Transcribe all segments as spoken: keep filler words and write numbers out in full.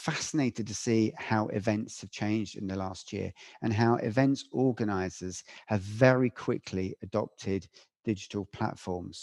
fascinated to see how events have changed in the last year and how events organizers have very quickly adopted digital platforms.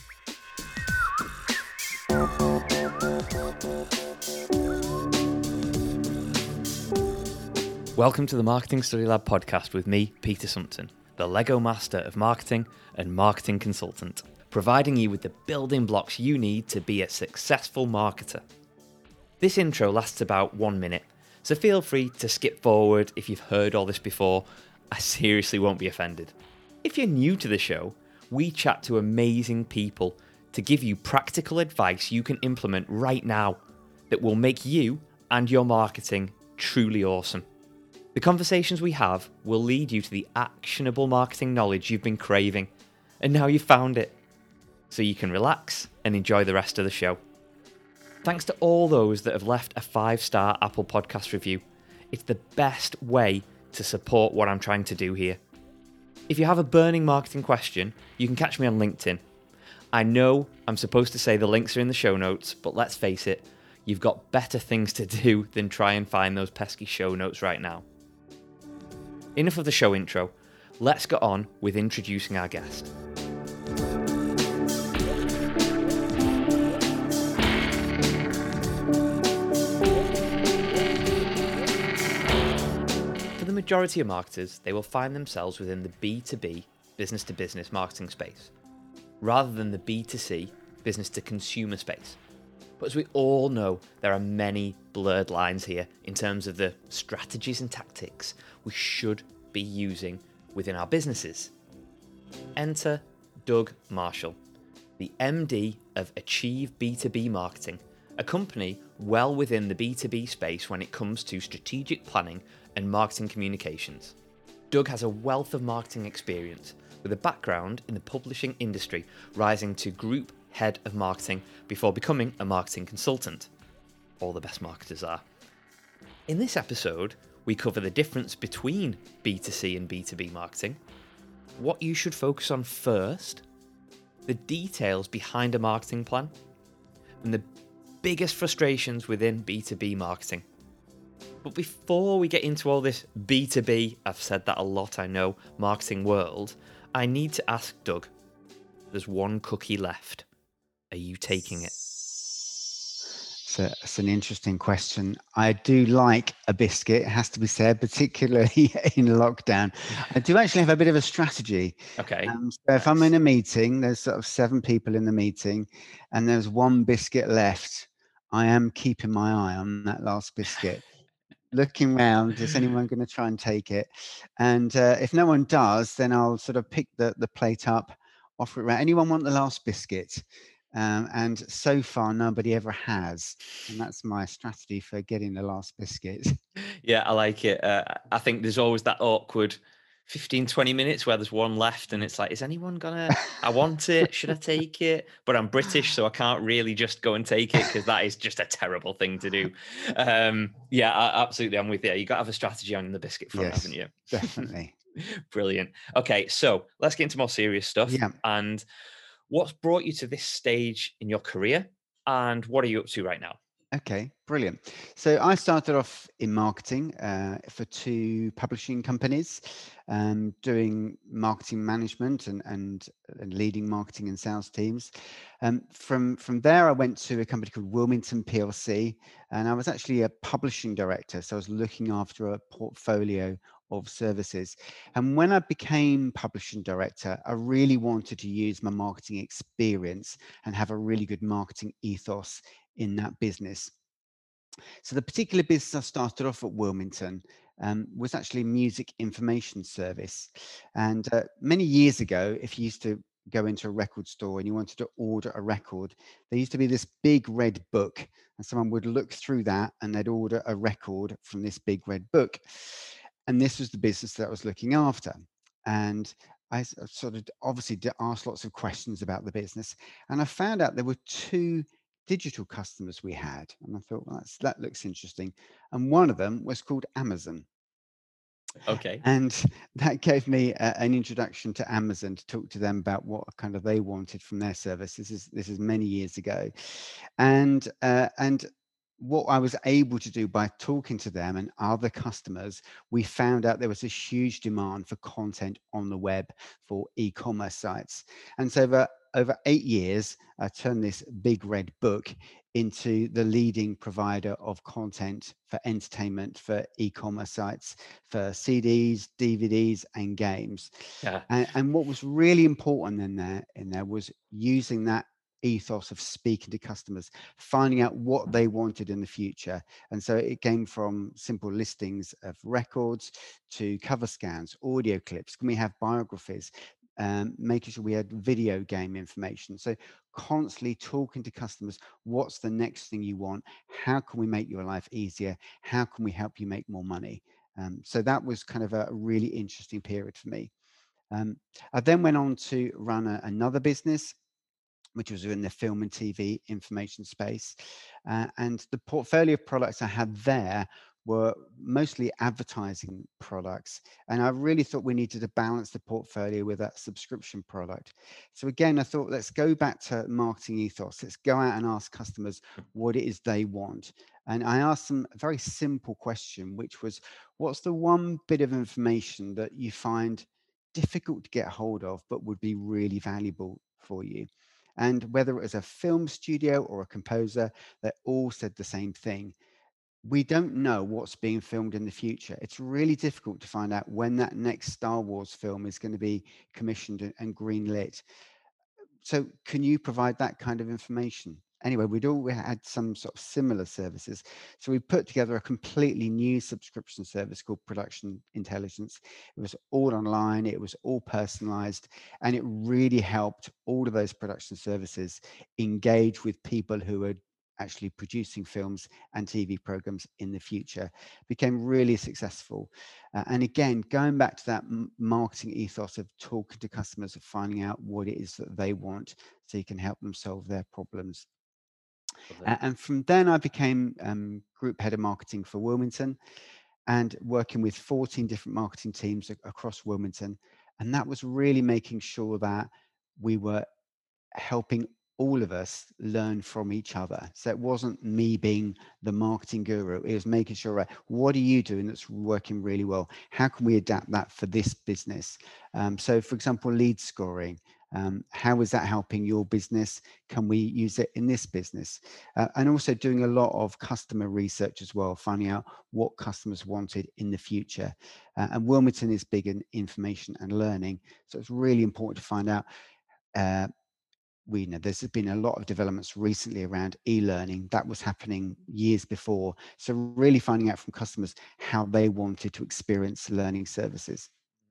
Welcome to the Marketing Study Lab podcast with me, Peter Sumpton, the Lego master of marketing and marketing consultant, providing you with the building blocks you need to be a successful marketer. This intro lasts about one minute, so feel free to skip forward if you've heard all this before. I seriously won't be offended. If you're new to the show, we chat to amazing people to give you practical advice you can implement right now that will make you and your marketing truly awesome. The conversations we have will lead you to the actionable marketing knowledge you've been craving, and now you've found it, so you can relax and enjoy the rest of the show. Thanks to all those that have left a five-star Apple Podcast review. It's the best way to support what I'm trying to do here. If you have a burning marketing question, you can catch me on LinkedIn. I know I'm supposed to say the links are in the show notes, but let's face it, you've got better things to do than try and find those pesky show notes right now. Enough of the show intro. Let's get on with introducing our guest. For the majority of marketers, they will find themselves within the B two B, business-to-business marketing space, rather than the B two C, business-to-consumer space. But as we all know, there are many blurred lines here in terms of the strategies and tactics we should be using within our businesses. Enter Doug Marshall, the M D of Achieve B two B Marketing, a company well within the B two B space when it comes to strategic planning and marketing communications. Doug has a wealth of marketing experience with a background in the publishing industry, rising to group head of marketing before becoming a marketing consultant. All the best marketers are. In this episode, we cover the difference between B two C and B two B marketing, what you should focus on first, the details behind a marketing plan, and the biggest frustrations within B two B marketing. But before we get into all this B two B, I've said that a lot, I know, marketing world, I need to ask Doug, there's one cookie left. Are you taking it? So it's an interesting question. I do like a biscuit, it has to be said, particularly in lockdown. I do actually have a bit of a strategy. Okay. Um, so if I'm in a meeting, there's sort of seven people in the meeting, and there's one biscuit left, I am keeping my eye on that last biscuit. Looking round, is anyone going to try and take it? And uh, if no one does, then I'll sort of pick the, the plate up, offer it around. Anyone want the last biscuit? Um, and so far, nobody ever has. And that's my strategy for getting the last biscuit. Yeah, I like it. Uh, I think there's always that awkward fifteen, twenty minutes where there's one left and it's like, is anyone gonna, I want it, should I take it? But I'm British, so I can't really just go and take it because that is just a terrible thing to do. Um, yeah, I, absolutely, I'm with you. You got to have a strategy on the biscuit front, Yes, haven't you? definitely. Brilliant. Okay, so let's get into more serious stuff. Yeah. And what's brought you to this stage in your career and what are you up to right now? Okay, brilliant. So I started off in marketing uh, for two publishing companies, um, doing marketing management and, and and leading marketing and sales teams. Um, from from there, I went to a company called Wilmington P L C, and I was actually a publishing director. So I was looking after a portfolio of services. And when I became publishing director, I really wanted to use my marketing experience and have a really good marketing ethos in that business. So the particular business I started off at Wilmington um, was actually a music information service. And uh, many years ago, if you used to go into a record store and you wanted to order a record, there used to be this big red book, and someone would look through that and they'd order a record from this big red book. And this was the business that I was looking after. And I sort of obviously asked lots of questions about the business, and I found out there were two digital customers we had, and I thought, well, that's, that looks interesting. And one of them was called Amazon. Okay. And that gave me a, an introduction to Amazon to talk to them about what kind of they wanted from their service. This is this is many years ago, and uh, and what I was able to do by talking to them and other customers, we found out there was a huge demand for content on the web for e-commerce sites. And so over, over eight years, I turned this big red book into the leading provider of content for entertainment for e-commerce sites, for C Ds, D V Ds, and games. Yeah. And, and what was really important in there, in there was using that ethos of speaking to customers, finding out what they wanted in the future. And so it came from simple listings of records to cover scans, audio clips. Can we have biographies? Um, making sure we had video game information. So constantly talking to customers, what's the next thing you want? How can we make your life easier? How can we help you make more money? Um, so that was kind of a really interesting period for me. Um, I then went on to run a, another business, which was in the film and T V information space. Uh, and the portfolio of products I had there were mostly advertising products. And I really thought we needed to balance the portfolio with a subscription product. So again, I thought, let's go back to marketing ethos. Let's go out and ask customers what it is they want. And I asked them a very simple question, which was, what's the one bit of information that you find difficult to get hold of, but would be really valuable for you? And whether it was a film studio or a composer, they all said the same thing. We don't know what's being filmed in the future. It's really difficult to find out when that next Star Wars film is going to be commissioned and and greenlit. So can you provide that kind of information? Anyway, we'd all had some sort of similar services. So we put together a completely new subscription service called Production Intelligence. It was all online, it was all personalized, and it really helped all of those production services engage with people who are actually producing films and T V programs in the future. Became really successful. Uh, and again, going back to that m- marketing ethos of talking to customers and finding out what it is that they want so you can help them solve their problems. Lovely. A- And from then, I became um, group head of marketing for Wilmington and working with fourteen different marketing teams a- across Wilmington. And that was really making sure that we were helping all of us learn from each other. So it wasn't me being the marketing guru. It was making sure, right, what are you doing that's working really well? How can we adapt that for this business? Um, so, for example, lead scoring. Um, how is that helping your business? Can we use it in this business? Uh, and also doing a lot of customer research as well, finding out what customers wanted in the future. Uh, and Wilmington is big in information and learning. So it's really important to find out uh, we know there's been a lot of developments recently around e-learning that was happening years before. So really finding out from customers how they wanted to experience learning services.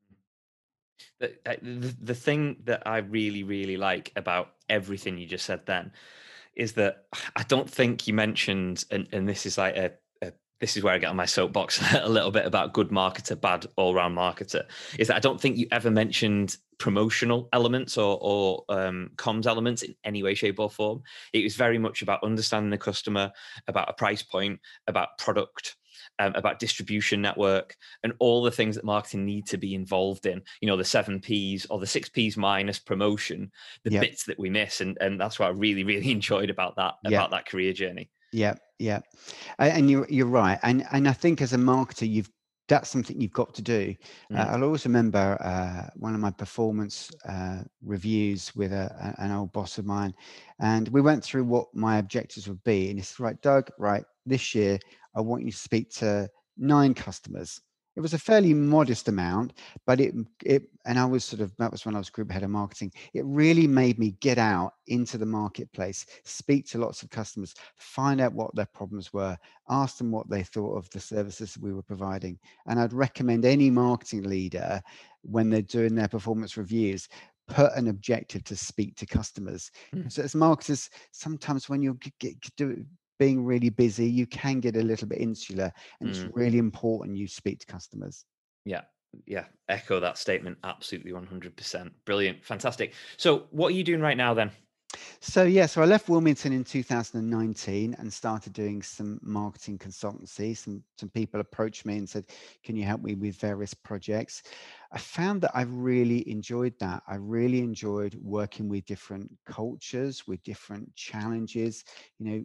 The, uh, the the thing that I really really like about everything you just said then is that I don't think you mentioned, and, and this is like a, a this is where I get on my soapbox a little bit about good marketer, bad all round marketer, is that I don't think you ever mentioned promotional elements or or um, comms elements in any way, shape, or form. It was very much about understanding the customer, about a price point, about product. Um, about distribution network and all the things that marketing need to be involved in, you know, the seven P's or the six P's minus promotion, the Yep, bits that we miss. And, and that's what I really, really enjoyed about that, yep, about that career journey. yep, yep. A- And you're you're right. And and I think as a marketer, you've that's something you've got to do. Uh, Mm, I'll always remember uh, one of my performance uh, reviews with a, a- an old boss of mine, and we went through what my objectives would be. And he said, "Right, Doug, right, this year I want you to speak to nine customers." It was a fairly modest amount, but it it and I was sort of that was when I was group head of marketing. It really made me get out into the marketplace, speak to lots of customers, find out what their problems were, ask them what they thought of the services we were providing. And I'd recommend any marketing leader when they're doing their performance reviews, put an objective to speak to customers. mm, Because as marketers, sometimes when you're get, do, being really busy, you can get a little bit insular, and it's mm. really important you speak to customers. Yeah. Yeah. Echo that statement. Absolutely. one hundred percent. Brilliant. Fantastic. So, what are you doing right now then? So yeah, so I left Wilmington in two thousand nineteen and started doing some marketing consultancy. Some some people approached me and said, "Can you help me with various projects?" I found that I really enjoyed that. I really enjoyed working with different cultures, with different challenges. You know,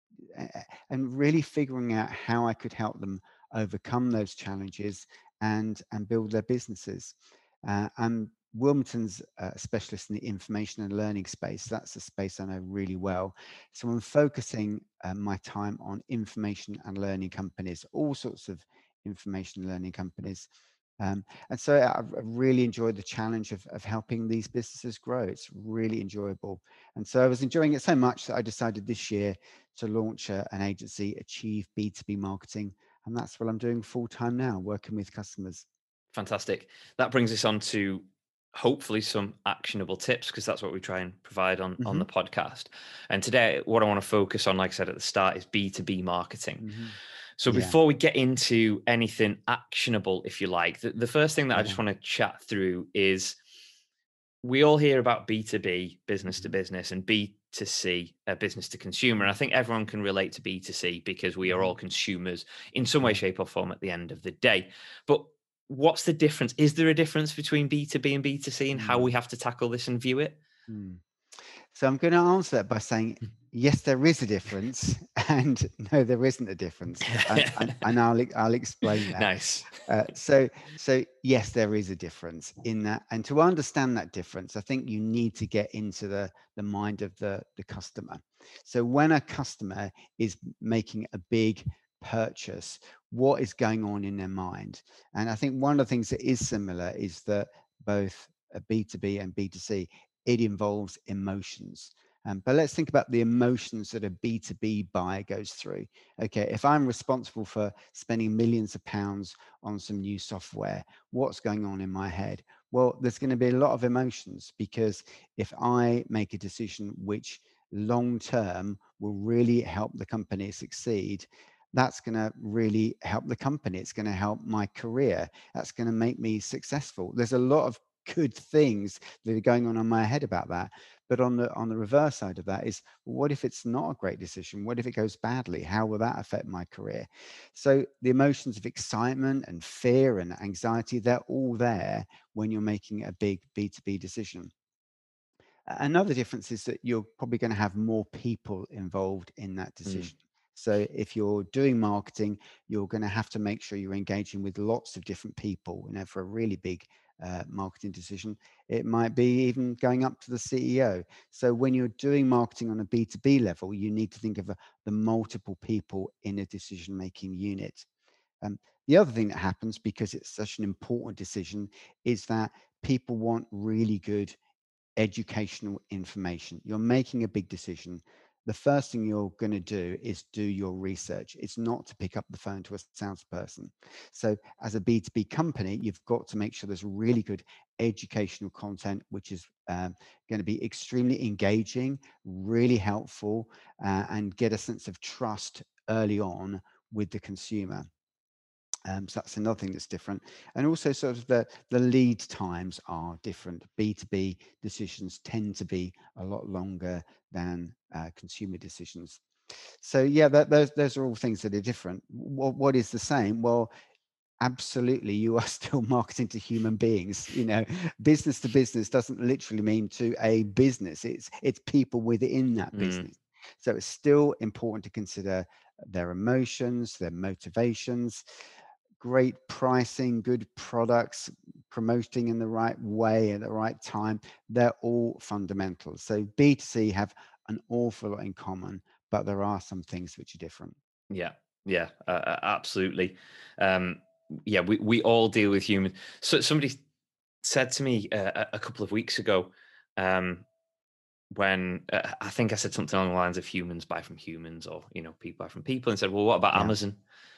a- and really figuring out how I could help them overcome those challenges and and build their businesses. Uh, I'm Wilmington's a specialist in the information and learning space. That's a space I know really well. So I'm focusing uh, my time on information and learning companies, all sorts of information and learning companies. Um, and so I've I've really enjoyed the challenge of, of helping these businesses grow. It's really enjoyable. And so I was enjoying it so much that I decided this year to launch a, an agency, Achieve B two B Marketing. And that's what I'm doing full time now, working with customers. Fantastic. That brings us on to hopefully some actionable tips, because that's what we try and provide on on Hmm. the podcast. And today, what I want to focus on, like I said at the start, is B two B marketing. Hmm. So Yeah, before we get into anything actionable, if you like, the, the first thing that I yeah. just want to chat through is, we all hear about B two B, business to Hmm. business, and B two C, uh, business to consumer. And I think everyone can relate to B two C because we are Hmm. all consumers in some way, Yeah. shape, or form at the end of the day. But what's the difference? Is there a difference between B two B and B two C and how we Mm. have to tackle this and view it? Mm. So I'm going to answer that by saying, yes, there is a difference, and no, there isn't a difference, and, and, and I'll I'll explain that. Nice. Uh, so so yes, there is a difference in that, and to understand that difference, I think you need to get into the the mind of the the customer. So when a customer is making a big purchase, what is going on in their mind? And I think one of the things that is similar is that both a B two B and B two C, it involves emotions. Um, but let's think about the emotions that a B two B buyer goes through. Okay, if I'm responsible for spending millions of pounds on some new software, what's going on in my head? Well, there's going to be a lot of emotions, because if I make a decision which long term will really help the company succeed, that's going to really help the company. It's going to help my career. That's going to make me successful. There's a lot of good things that are going on in my head about that. But on the on the reverse side of that is, what if it's not a great decision? What if it goes badly? How will that affect my career? So the emotions of excitement and fear and anxiety, they're all there when you're making a big B two B decision. Another difference is that you're probably going to have more people involved in that Mm, decision. So if you're doing marketing, you're going to have to make sure you're engaging with lots of different people. You know, for a really big uh, marketing decision, it might be even going up to the C E O. So when you're doing marketing on a B two B level, you need to think of uh, the multiple people in a decision-making unit. Um, the other thing that happens, because it's such an important decision, is that people want really good educational information. You're making a big decision. The first thing you're going to do is do your research. It's not to pick up the phone to a salesperson. So, as a B two B company, you've got to make sure there's really good educational content, which is um, going to be extremely engaging, really helpful, uh, and get a sense of trust early on with the consumer. Um, so that's another thing that's different. And also sort of the, the lead times are different. B two B decisions tend to be a lot longer than uh, consumer decisions. So yeah, that, those, those are all things that are different. What, what is the same? Well, absolutely, you are still marketing to human beings. You know, business to business doesn't literally mean to a business. It's it's people within that mm, business. So it's still important to consider their emotions, their motivations, great pricing, good products, promoting in the right way at the right time. They're all fundamental. So B two C have an awful lot in common, but there are some things which are different. yeah, yeah, uh, uh, absolutely. Um, yeah, we, we all deal with humans. So somebody said to me uh, a a couple of weeks ago, um, when uh, I think I said something along the lines of humans buy from humans, or you know, people buy from people, and said, "Well, what about Yeah. Amazon?"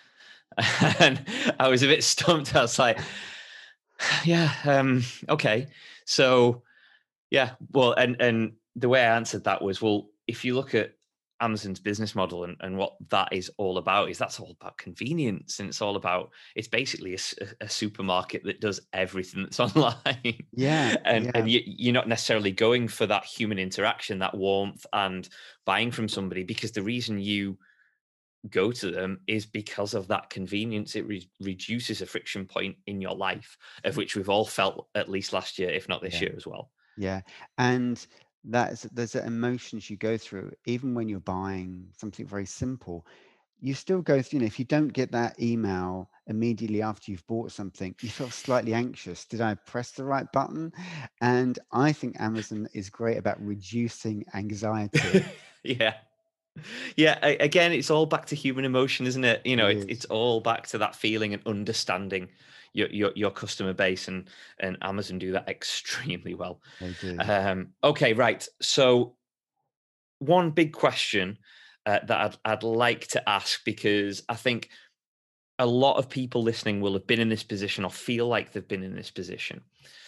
And I was a bit stumped. I was like, "Yeah, um, okay." So yeah, well, and and the way I answered that was, well, if you look at Amazon's business model, and, and what that is all about, is that's all about convenience, and it's all about, it's basically a, s- a- a supermarket that does everything that's online. Yeah. and Yeah. and you, you're not necessarily going for that human interaction, that warmth, and buying from somebody, because the reason you go to them is because of that convenience. It re- reduces a friction point in your life, of which we've all felt at least last year, if not this Yeah. year as well. Yeah. And that is, there's emotions you go through, even when you're buying something very simple. You still go through, you know, if you don't get that email immediately after you've bought something, you feel slightly anxious. Did I press the right button? And I think Amazon is great about reducing anxiety. Yeah. Yeah, a- again, it's all back to human emotion, isn't it? You know, It it's it's is. all back to that feeling and understanding your your, your customer base, and and Amazon do that extremely well. They do. Um, okay, right. So one big question uh, that I'd I'd like to ask, because I think a lot of people listening will have been in this position or feel like they've been in this position.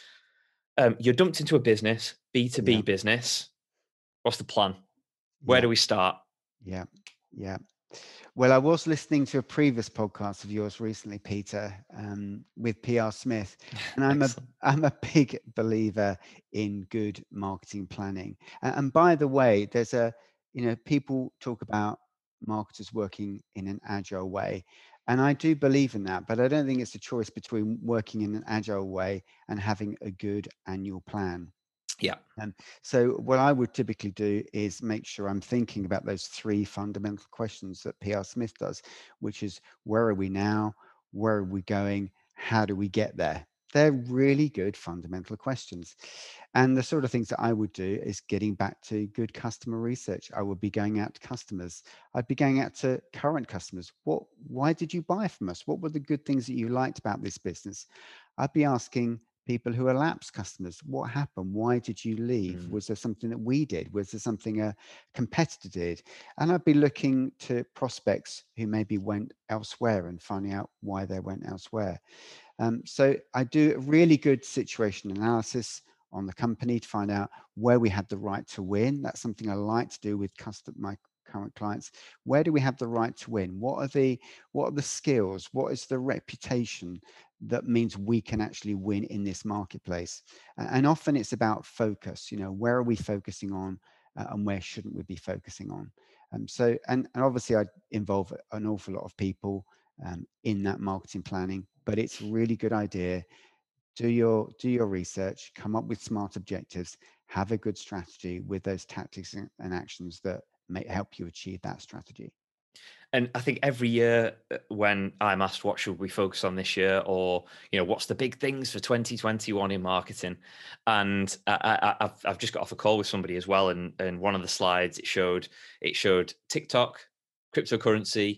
Um, you're dumped into a business, B two B Yeah. business. What's the plan? Where Yeah. do we start? Yeah. Yeah. Well, I was listening to a previous podcast of yours recently, Peter, um, with P R Smith, and I'm a Excellent. I'm a big believer in good marketing planning. A- And by the way, there's a you know people talk about marketers working in an agile way, and I do believe in that, but I don't think it's a choice between working in an agile way and having a good annual plan. Yeah. Um, so what I would typically do is make sure I'm thinking about those three fundamental questions that P R Smith does, which is where are we now? Where are we going? How do we get there? They're really good fundamental questions. And the sort of things that I would do is getting back to good customer research. I would be going out to customers. I'd be going out to current customers. What, why did you buy from us? What were the good things that you liked about this business? I'd be asking people who are lapsed customers, what happened? Why did you leave? Mm, Was there something that we did? Was there something a competitor did? And I'd be looking to prospects who maybe went elsewhere and finding out why they went elsewhere. Um, so I do a really good situation analysis on the company to find out where we had the right to win. That's something I like to do with custom, my current clients. Where do we have the right to win? What are the what are the skills? What is the reputation that means we can actually win in this marketplace? And often it's about focus. You know, where are we focusing on, uh, and where shouldn't we be focusing on? Um, so, and, and obviously, I involve an awful lot of people um, in that marketing planning, but it's a really good idea. Do your do your research, come up with smart objectives, have a good strategy with those tactics and, and actions that may help you achieve that strategy. and I think every year, uh, when I'm asked what should we focus on this year, or you know what's the big things for twenty twenty-one in marketing, and I, I, I've I've just got off a call with somebody as well, and and one of the slides it showed it showed TikTok, cryptocurrency,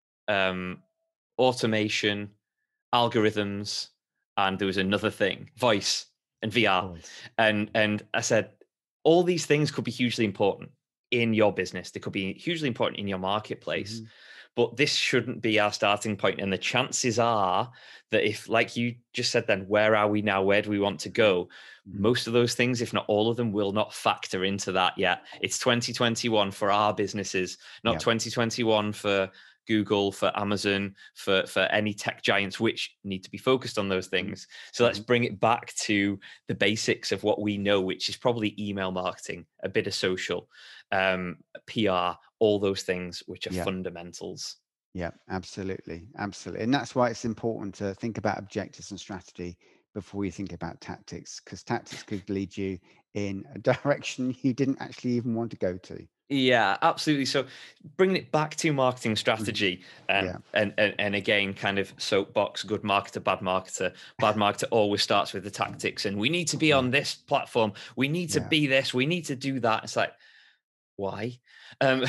um, automation, algorithms, and there was another thing, voice and V R. Voice. And and I said, all these things could be hugely important in your business. They could be hugely important in your marketplace. Hmm. But this shouldn't be our starting point. And the chances are that if, like you just said, then where are we now? Where do we want to go? Hmm. Most of those things, if not all of them, will not factor into that yet. It's twenty twenty-one for our businesses, not Yeah. twenty twenty-one for Google, for Amazon, for for any tech giants, which need to be focused on those things. So let's Hmm. bring it back to the basics of what we know, which is probably email marketing, a bit of social, um, P R, all those things which are Yeah. fundamentals. Yeah, absolutely. Absolutely. And that's why it's important to think about objectives and strategy before you think about tactics, because tactics could lead you in a direction you didn't actually even want to go to. Yeah, absolutely. So bringing it back to marketing Mhm. strategy, um, Yeah. and, and and again, kind of soapbox, good marketer, bad marketer. Bad marketer always starts with the tactics, and we need to be Yeah. on this platform. We need to Yeah. be this. We need to do that. It's like, why? Um,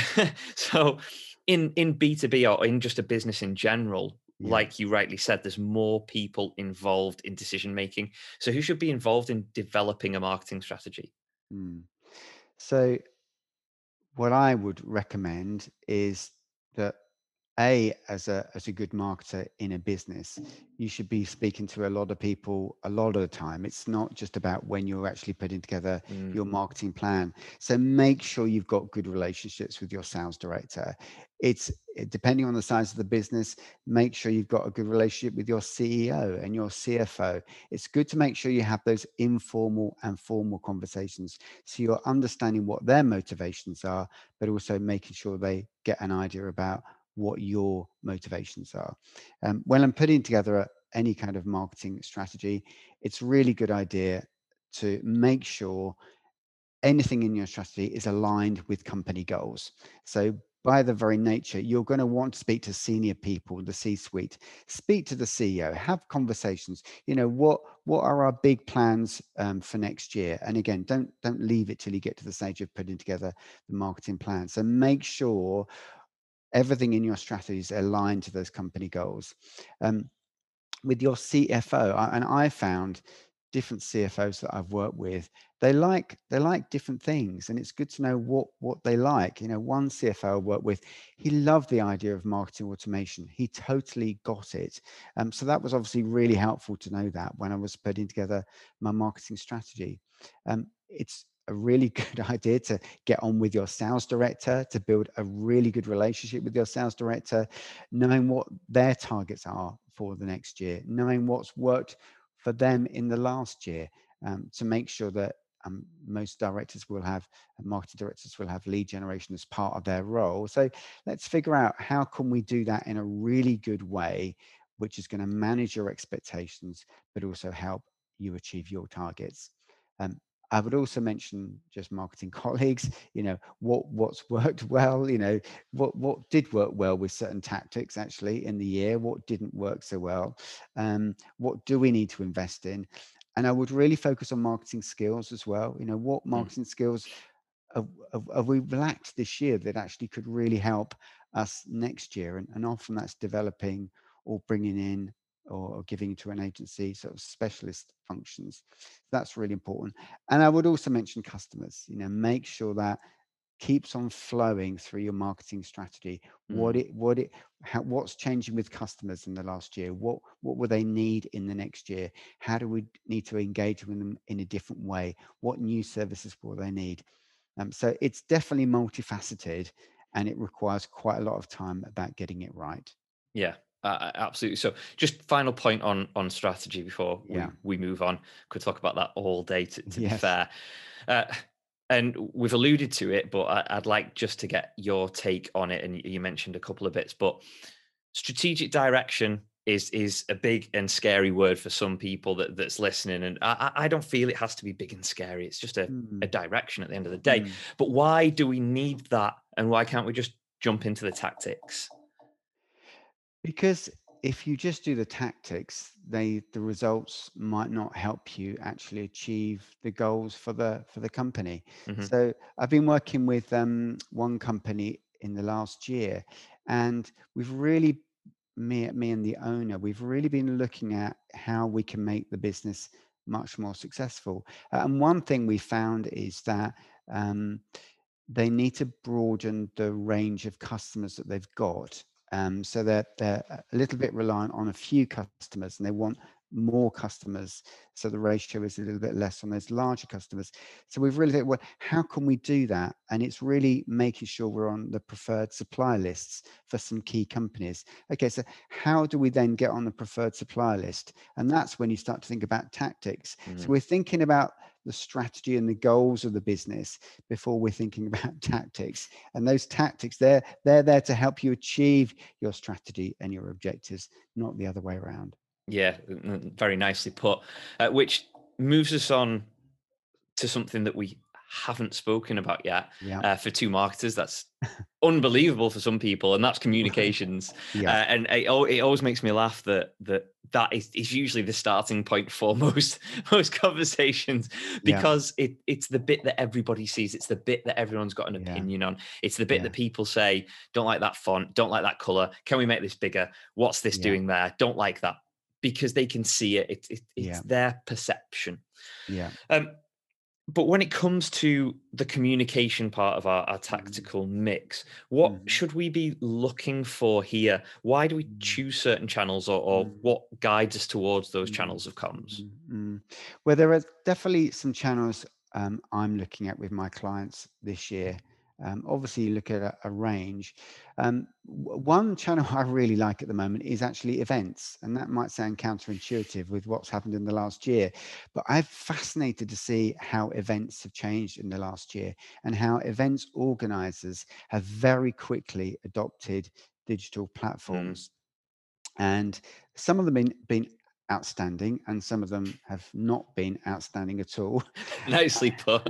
so in in B two B or in just a business in general, Yeah. like you rightly said, there's more people involved in decision making. So who should be involved in developing a marketing strategy? Mm. So what I would recommend is that a as a as a good marketer in a business, you should be speaking to a lot of people a lot of the time. It's not just about when you're actually putting together Mm, your marketing plan. So make sure you've got good relationships with your sales director. It's it- depending on the size of the business, make sure you've got a good relationship with your C E O and your C F O. It's good to make sure you have those informal and formal conversations so you're understanding what their motivations are, but also making sure they get an idea about what your motivations are. Um, when I'm putting together a, any kind of marketing strategy, it's a really good idea to make sure anything in your strategy is aligned with company goals. So by the very nature, you're going to want to speak to senior people, the C-suite, speak to the C E O, have conversations. You know, what what are our big plans um, for next year? And again, don't don't leave it till you get to the stage of putting together the marketing plan. So make sure everything in your strategy is aligned to those company goals. Um, with your C F O, and I found different C F Os that I've worked with, they like they like different things, and it's good to know what what they like. You know, one C F O I worked with, he loved the idea of marketing automation. He totally got it. Um, so that was obviously really helpful to know that when I was putting together my marketing strategy. Um, it's a really good idea to get on with your sales director, to build a really good relationship with your sales director, knowing what their targets are for the next year, knowing what's worked for them in the last year, um, to make sure that um, most directors will have, marketing directors will have lead generation as part of their role. So let's figure out how can we do that in a really good way, which is going to manage your expectations, but also help you achieve your targets. Um, I would also mention just marketing colleagues, you know, what what's worked well, you know, what what did work well with certain tactics actually in the year, what didn't work so well, um, what do we need to invest in? And I would really focus on marketing skills as well. You know, what Mm. marketing skills have, have, have we lacked this year that actually could really help us next year? And, and often that's developing or bringing in or giving to an agency sort of specialist functions. That's really important. And I would also mention customers. You know, make sure that keeps on flowing through your marketing strategy. What Mm. it, what it, how, what's changing with customers in the last year? What, what will they need in the next year? How do we need to engage with them in a different way? What new services will they need? Um, so it's definitely multifaceted, and it requires quite a lot of time about getting it right. Yeah, uh, absolutely. So, just final point on on strategy before Yeah. we we move on. Could talk about that all day. To, to be Yes. fair, uh, and we've alluded to it, but I, I'd like just to get your take on it. And you you mentioned a couple of bits, but strategic direction is is a big and scary word for some people that that's listening. And I, I I don't feel it has to be big and scary. It's just a a Mm, direction at the end of the day. mm. But why do we need that? And why can't we just jump into the tactics? Because if you just do the tactics, they the results might not help you actually achieve the goals for the for the company. Hmm. So I've been working with um, one company in the last year, and we've really me me and the owner, we've really been looking at how we can make the business much more successful. Uh, and one thing we found is that um, they need to broaden the range of customers that they've got. Um, so they're, they're a little bit reliant on a few customers, and they want more customers. So the ratio is a little bit less on those larger customers. So we've really thought, well, how can we do that? And it's really making sure we're on the preferred supplier lists for some key companies. Okay, so how do we then get on the preferred supplier list? And that's when you start to think about tactics. So Mm. we're thinking about the strategy and the goals of the business before we're thinking about tactics. And those tactics, they're they're there to help you achieve your strategy and your objectives, not the other way around. Yeah, very nicely put. Uh, which moves us on to something that we haven't spoken about yet. Yeah. Uh, for two marketers, that's unbelievable for some people, and that's Right. communications. Uh, Yeah. and it, al- it always makes me laugh that that that is, is usually the starting point for most most conversations, Yeah. because it it's the bit that everybody sees. It's the bit that everyone's got an Yeah. opinion on. It's the bit Yeah. that people say, "Don't like that font. Don't like that color. Can we make this bigger? What's this Yeah. doing there? Don't like that." Because they can see it. It, it it's Yeah. their perception. Yeah. Um, but when it comes to the communication part of our, our Mhm. tactical mix, what Mhm. should we be looking for here? Why do we Mhm. choose certain channels, or, or Mhm. what guides us towards those Mm, channels of comms? mm, mm. Well, there are definitely some channels um, I'm looking at with my clients this year. Um, obviously, you look at a, a range. Um, w- one channel I really like at the moment is actually events, and that might sound counterintuitive with what's happened in the last year, but I'm fascinated to see how events have changed in the last year and how events organizers have very quickly adopted digital Mm, platforms, and some of them been been outstanding, and some of them have not been outstanding at all. Nicely put.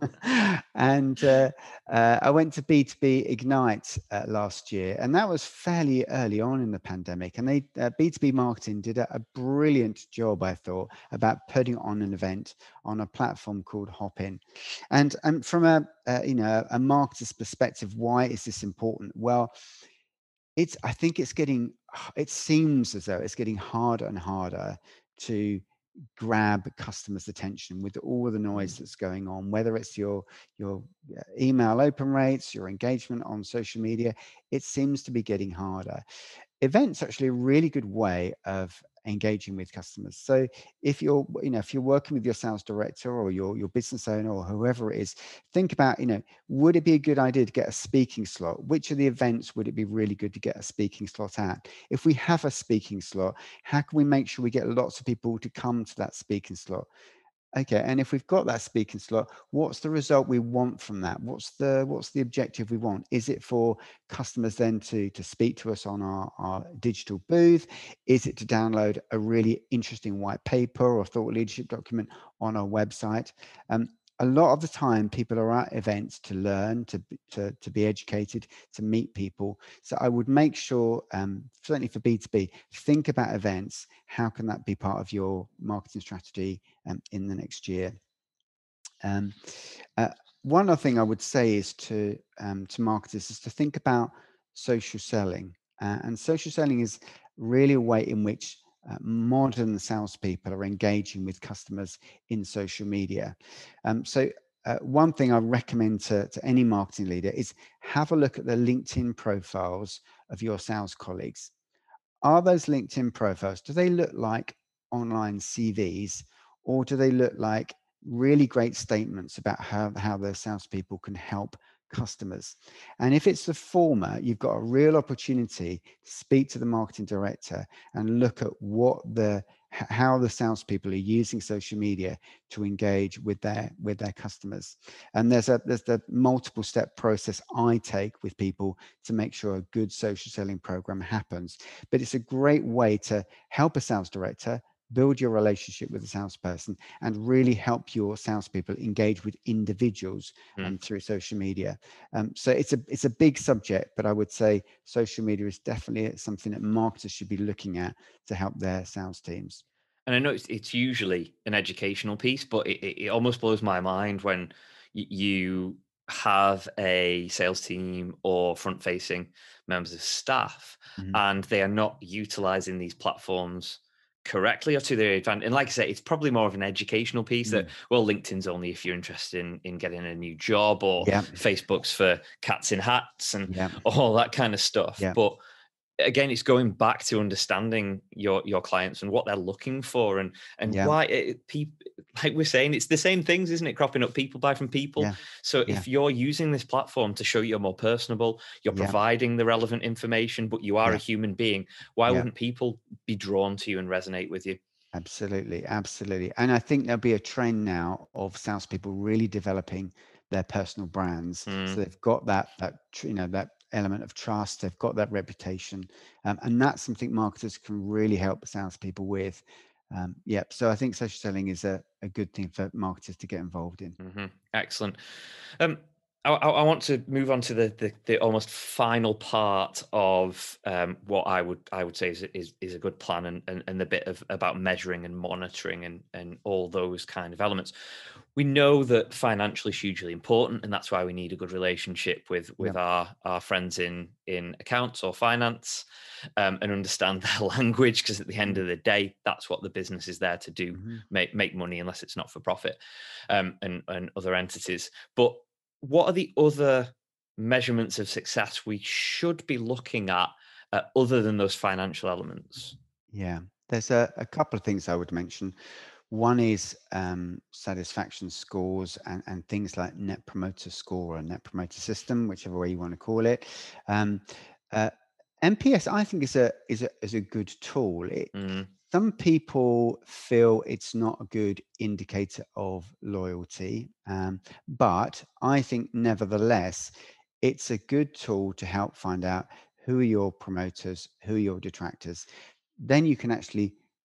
and uh, uh, I went to B two B Ignite uh, last year, and that was fairly early on in the pandemic. And they uh, B two B marketing did a, a brilliant job, I thought, about putting on an event on a platform called Hopin. And and from a uh, you know a marketer's perspective, why is this important? Well, it's I think it's getting it seems as though it's getting harder and harder to grab customers' attention with all the noise Mm. that's going on, whether it's your your uh, email open rates, your engagement on social media. It seems to be getting harder. Events are actually a really good way of engaging with customers. So if you're, you know, if you're working with your sales director or your your business owner or whoever it is, think about, you know, would it be a good idea to get a speaking slot? Which of the events would it be really good to get a speaking slot at? If we have a speaking slot, how can we make sure we get lots of people to come to that speaking slot? Okay, and if we've got that speaking slot, what's the result we want from that? What's the what's the objective we want? Is it for customers then to to speak to us on our, our digital booth? Is it to download a really interesting white paper or thought leadership document on our website? Um, a lot of the time, people are at events to learn, to to to be educated, to meet people. So I would make sure, um, certainly for B two B, think about events. How can that be part of your marketing strategy um, in the next year? Um, uh, One other thing I would say is to um, to marketers is to think about social selling, uh, and social selling is really a way in which uh, modern salespeople are engaging with customers in social media. Um, so. Uh, one thing I recommend to, to any marketing leader is have a look at the LinkedIn profiles of your sales colleagues. Are those LinkedIn profiles, do they look like online C Vs, or do they look like really great statements about how, how their salespeople can help customers? And if it's the former, you've got a real opportunity to speak to the marketing director and look at what the how the salespeople are using social media to engage with their with their customers. And there's a there's the multiple step process I take with people to make sure a good social selling program happens. But it's a great way to help a sales director build your relationship with the salesperson and really help your salespeople engage with individuals Mm. um, through social media. Um, so it's a it's a big subject, but I would say social media is definitely something that marketers should be looking at to help their sales teams. And I know it's, it's usually an educational piece, but it, it, it almost blows my mind when y- you have a sales team or front facing members of staff Mhm. and they are not utilizing these platforms correctly or to their advantage. And like I say, it's probably more of an educational piece that, Mm. well, LinkedIn's only if you're interested in, in getting a new job, or Yeah, Facebook's for cats in hats and yeah, all that kind of stuff. yeah, But again, it's going back to understanding your your clients and what they're looking for, and and yeah, why it, people, like we're saying, it's the same things, isn't it? Cropping up, people buy from people. yeah, So yeah, if you're using this platform to show you're more personable, you're yeah, providing the relevant information, but you are a yeah, human being, why yeah. wouldn't people be drawn to you and resonate with you? Absolutely, absolutely. And I think there'll be a trend now of salespeople really developing their personal brands. Mm. So they've got that that tr- you know that element of trust. They've got that reputation, um, and that's something marketers can really help salespeople with. Um, yep. So I think social selling is a, a good thing for marketers to get involved in. Hmm. Excellent. Um, I, I I want to move on to the, the the almost final part of um, what I would I would say is is, is a good plan, and, and and the bit of about measuring and monitoring and and all those kind of elements. We know that financially is hugely important, and that's why we need a good relationship with with Yep. our our friends in in accounts or finance, um, and understand their language, because at the end of the day, that's what the business is there to do: Mm-hmm. make make money, unless it's not for profit, um, and and other entities. But what are the other measurements of success we should be looking at, uh, other than those financial elements? Yeah. There's a, a couple of things I would mention. One is um, satisfaction scores and, and things like Net Promoter Score or Net Promoter System, whichever way you want to call it. Um, uh, N P S, I think, is a is a is a good tool. It, Mm. some people feel it's not a good indicator of loyalty, um, but I think nevertheless, it's a good tool to help find out who are your promoters, who are your detractors. Then you can actually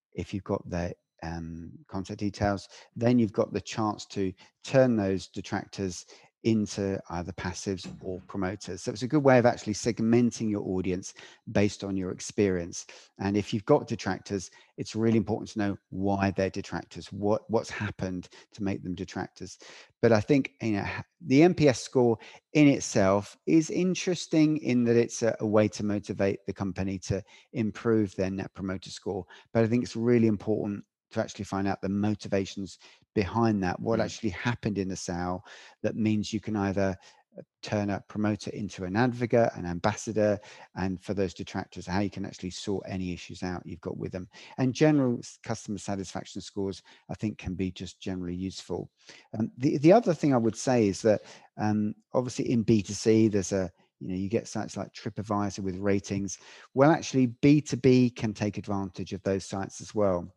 if you've got their um, contact details, then you've got the chance to turn those detractors into either passives or promoters. So it's a good way of actually segmenting your audience based on your experience. And if you've got detractors, it's really important to know why they're detractors, what what's happened to make them detractors. But I think, you know, the N P S score in itself is interesting in that it's a, a way to motivate the company to improve their net promoter score. But I think it's really important to actually find out the motivations behind that, what Mm. actually happened in the sale that means you can either turn a promoter into an advocate, an ambassador, and for those detractors, how you can actually sort any issues out you've got with them. And general customer satisfaction scores, I think, can be just generally useful. Um, the, the other thing I would say is that um, obviously in B two C, there's a, you know, you get sites like TripAdvisor with ratings. Well, actually, B two B can take advantage of those sites as well.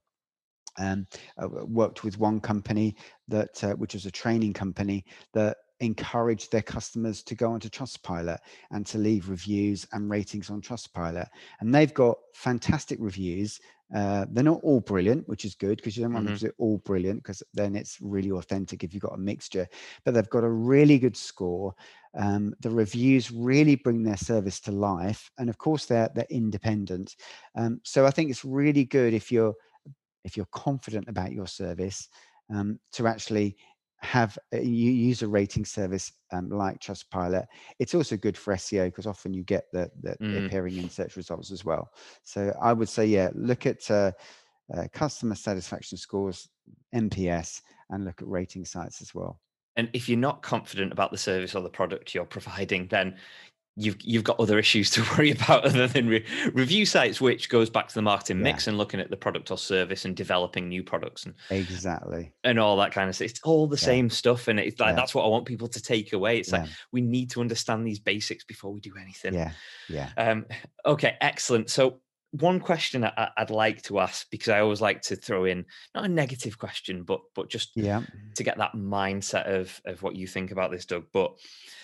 Um, I worked with one company that, uh, which was a training company that encouraged their customers to go onto Trustpilot and to leave reviews and ratings on Trustpilot. And they've got fantastic reviews. Uh, they're not all brilliant, which is good because you don't want Mm-hmm. them to be all brilliant because then it's really authentic if you've got a mixture. But they've got a really good score. Um, the reviews really bring their service to life, and of course they're they're independent. Um, so I think it's really good if you're if you're confident about your service, um, to actually have uh, you use a rating service um, like Trustpilot. It's also good for S E O because often you get the, the Mm. appearing in search results as well. So I would say, yeah, look at uh, uh, customer satisfaction scores, N P S, and look at rating sites as well. And if you're not confident about the service or the product you're providing, then you've you've got other issues to worry about other than re- review sites, which goes back to the marketing Yeah. mix and looking at the product or service and developing new products and Exactly. and all that kind of stuff. It's all the Yeah. same stuff, and it's like Yeah. that's what I want people to take away. It's Yeah. like we need to understand these basics before we do anything. Yeah. Yeah. Um, okay, excellent. So one question I, I'd like to ask, because I always like to throw in not a negative question, but but just Yeah. to get that mindset of of what you think about this, Doug. But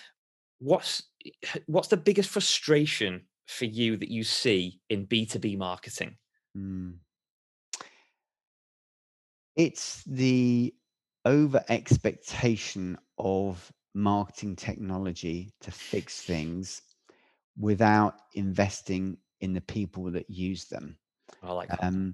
what's what's the biggest frustration for you that you see in B two B marketing? Mm. It's the over expectation of marketing technology to fix things without investing in the people that use them. I like that. Um,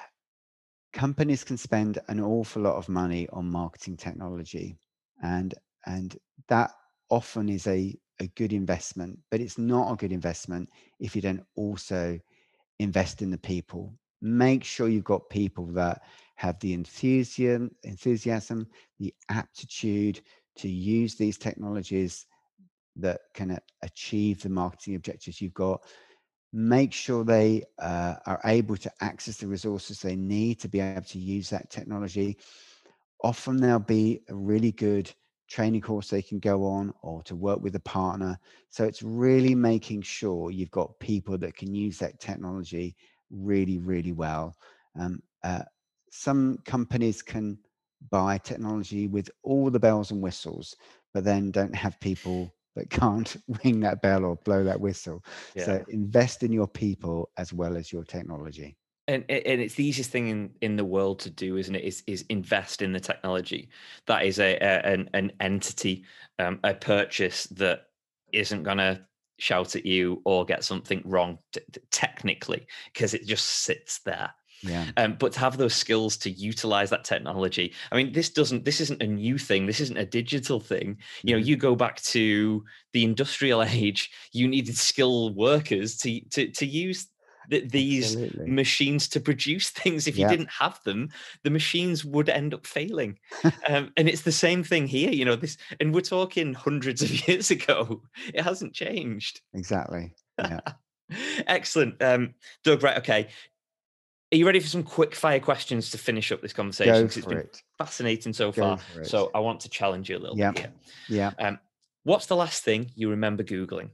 companies can spend an awful lot of money on marketing technology, and and that often is a, a good investment, but it's not a good investment if you don't also invest in the people. Make sure you've got people that have the enthusiasm, enthusiasm, the aptitude to use these technologies that can achieve the marketing objectives you've got. Make sure they uh, are able to access the resources they need to be able to use that technology. Often there'll be a really good training course they can go on or to work with a partner. So it's really making sure you've got people that can use that technology really, really well. Um, uh, some companies can buy technology with all the bells and whistles, but then don't have people that can't ring that bell or blow that whistle. Yeah. So invest in your people as well as your technology. And and it's the easiest thing in, in the world to do, isn't it? Is is invest in the technology. That is a, a an an entity, um, a purchase that isn't gonna shout at you or get something wrong t- t- technically because it just sits there. Yeah. Um, but to have those skills to utilize that technology, I mean, this doesn't. This isn't a new thing. This isn't a digital thing. You know, Mhm. you go back to the industrial age. You needed skilled workers to to to use th- these Absolutely. machines to produce things. If you Yeah. didn't have them, the machines would end up failing. Um, and it's the same thing here. You know this, and we're talking hundreds of years ago. It hasn't changed. Exactly. Yeah. Excellent, um, Doug. Right, okay. Are you ready for some quick fire questions to finish up this conversation? Go Because it's for been it. fascinating so Go far. for it. So I want to challenge you a little Yeah. bit here. Yeah. Um, what's the last thing you remember Googling?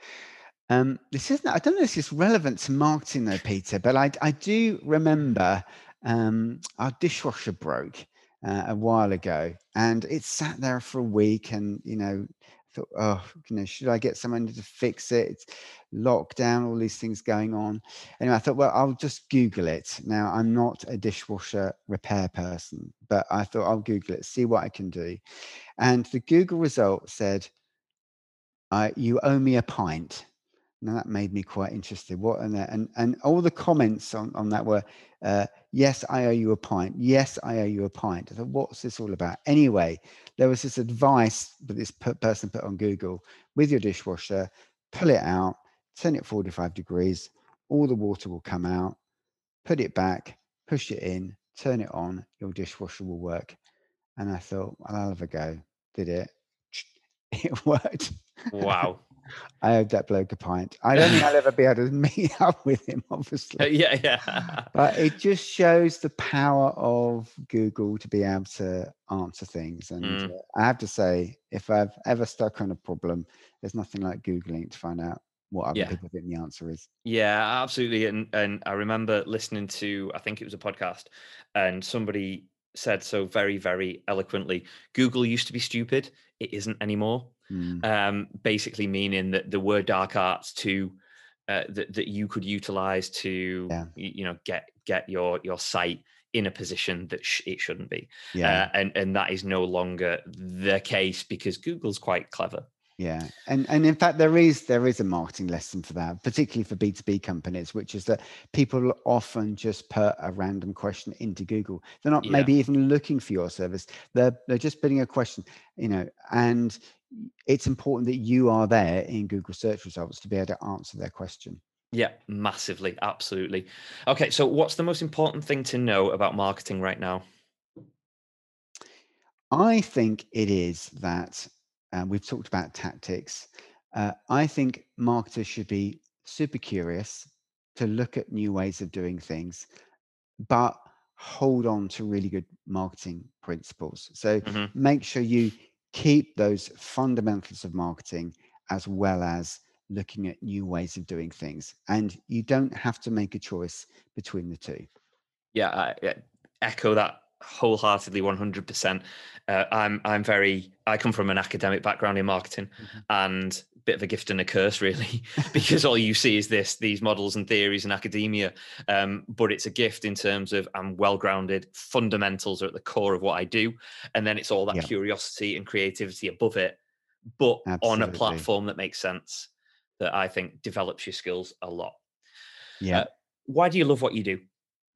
Um, this isn't, I don't know if it's relevant to marketing though, Peter, but I, I do remember um, our dishwasher broke uh, a while ago and it sat there for a week and, you know, thought, oh, you know, should I get someone to fix it? It's lockdown, all these things going on. Anyway, I thought, well, I'll just Google it. Now, I'm not a dishwasher repair person, but I thought I'll Google it, see what I can do. And the Google result said, uh, you owe me a pint. Now that made me quite interested. What and and and all the comments on, on that were, uh, yes, I owe you a pint. Yes, I owe you a pint. I thought, what's this all about? Anyway, there was this advice that this person put on Google: with your dishwasher, pull it out, turn it forty-five degrees, all the water will come out, put it back, push it in, turn it on, your dishwasher will work. And I thought, well, I'll have a go. Did it? It worked. Wow. I owed that bloke a pint. I don't think I'll ever be able to meet up with him, obviously. yeah, yeah. But it just shows the power of Google to be able to answer things. And Mm. uh, I have to say, if I've ever stuck on a problem, there's nothing like Googling to find out what other Yeah. people think the answer is. Yeah, absolutely. And and I remember listening to, I think it was a podcast, and somebody said so very, very eloquently, Google used to be stupid. It isn't anymore. Mm. Um, basically meaning that there were dark arts to uh, that, that you could utilize to, Yeah. y- you know, get get your your site in a position that sh- it shouldn't be. Yeah. Uh, and, and that is no longer the case because Google's quite clever. Yeah, and and in fact, there is there is a marketing lesson for that, particularly for B two B companies, which is that people often just put a random question into Google. They're not Yeah. maybe even looking for your service. They're they're just putting a question, you know, and it's important that you are there in Google search results to be able to answer their question. Yeah, massively, absolutely. Okay, so what's the most important thing to know about marketing right now? I think it is that uh, we've talked about tactics. Uh, I think marketers should be super curious to look at new ways of doing things, but hold on to really good marketing principles. So Mhm. make sure you keep those fundamentals of marketing as well as looking at new ways of doing things. And you don't have to make a choice between the two. Yeah, I, I echo that wholeheartedly, one hundred percent. Uh, I'm I'm very. I come from an academic background in marketing, Mhm. and bit of a gift and a curse, really, because all you see is this these models and theories and academia. Um, but it's a gift in terms of I'm well grounded. Fundamentals are at the core of what I do, and then it's all that Yeah, curiosity and creativity above it, but on a absolutely. platform that makes sense. That I think develops your skills a lot. Yeah. Uh, why do you love what you do?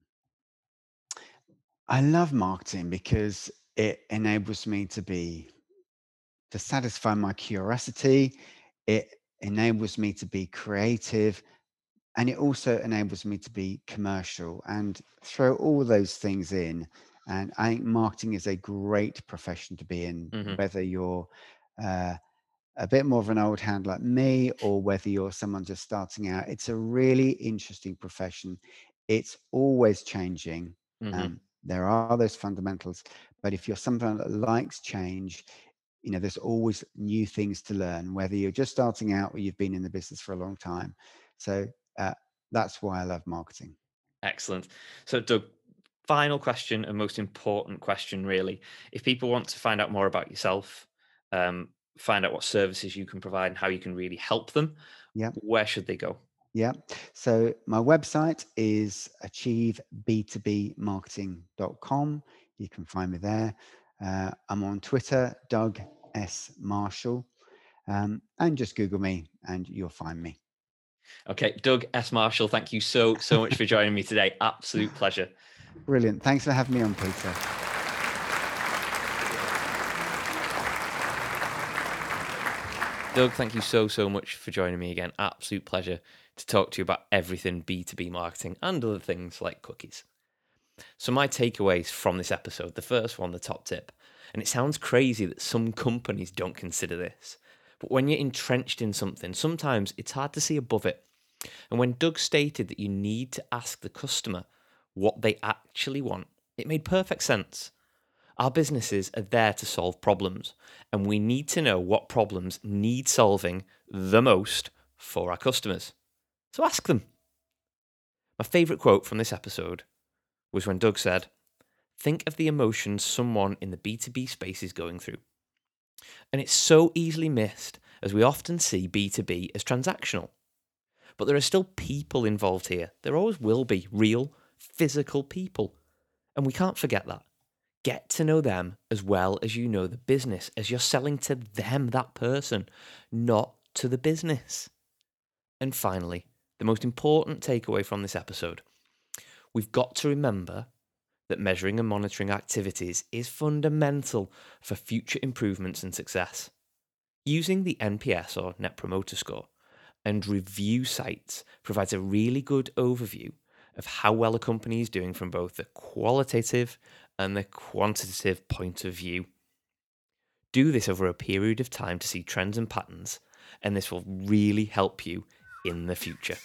I love marketing because it enables me to be to satisfy my curiosity. It enables me to be creative, and it also enables me to be commercial and throw all those things in. And I think marketing is a great profession to be in, Hmm. whether you're uh, a bit more of an old hand like me or whether you're someone just starting out. It's a really interesting profession. It's always changing. Hmm. Um, there are those fundamentals, but if you're someone that likes change, you know, there's always new things to learn, whether you're just starting out or you've been in the business for a long time. So uh, that's why I love marketing. Excellent. So, Doug, final question and most important question, really. If people want to find out more about yourself, um, find out what services you can provide and how you can really help them, Yeah. where should they go? Yeah. So my website is achieve b two b marketing dot com. You can find me there. Uh, I'm on Twitter, Doug S. Marshall, um, and just Google me and you'll find me. Okay, Doug S. Marshall, thank you so, so much for joining me today. Absolute pleasure. Brilliant. Thanks for having me on, Peter. Doug, thank you so, so much for joining me again. Absolute pleasure to talk to you about everything B two B marketing and other things like cookies. So, my takeaways from this episode, the first one, the top tip, and it sounds crazy that some companies don't consider this, but when you're entrenched in something, sometimes it's hard to see above it. And when Doug stated that you need to ask the customer what they actually want, it made perfect sense. Our businesses are there to solve problems, and we need to know what problems need solving the most for our customers. So ask them. My favourite quote from this episode was when Doug said, think of the emotions someone in the B two B space is going through. And it's so easily missed, as we often see B two B as transactional. But there are still people involved here. There always will be real, physical people. And we can't forget that. Get to know them as well as you know the business, as you're selling to them, that person, not to the business. And finally, the most important takeaway from this episode. We've got to remember that measuring and monitoring activities is fundamental for future improvements and success. Using the N P S or Net Promoter Score and review sites provides a really good overview of how well a company is doing from both the qualitative and the quantitative point of view. Do this over a period of time to see trends and patterns, and this will really help you in the future.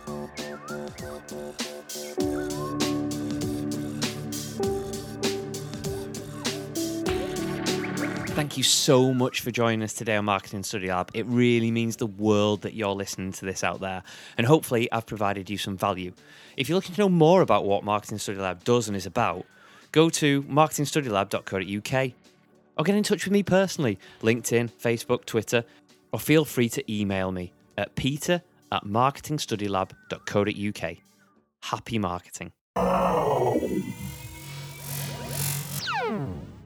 Thank you so much for joining us today on Marketing Study Lab. It really means the world that you're listening to this out there. And hopefully I've provided you some value. If you're looking to know more about what Marketing Study Lab does and is about, go to marketing study lab dot co dot U K or get in touch with me personally, LinkedIn, Facebook, Twitter, or feel free to email me at peter at marketing study lab dot co dot U K. Happy marketing.